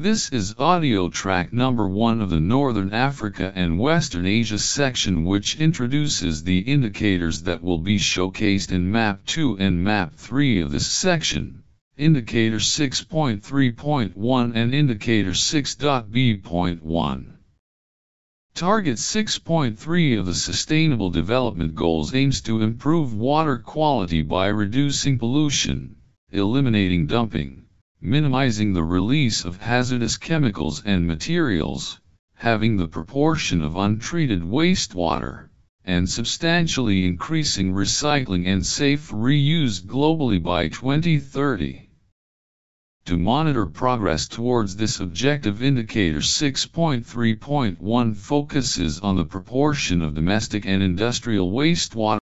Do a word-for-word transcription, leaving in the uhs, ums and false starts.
This is audio track number one of the Northern Africa and Western Asia section, which introduces the indicators that will be showcased in map two and map three of this section, indicator six point three point one and indicator six point B point one. Target six point three of the Sustainable Development Goals aims to improve water quality by reducing pollution, eliminating dumping, minimizing the release of hazardous chemicals and materials, having the proportion of untreated wastewater, and substantially increasing recycling and safe reuse globally by twenty thirty. To monitor progress towards this objective, indicator six point three point one focuses on the proportion of domestic and industrial wastewater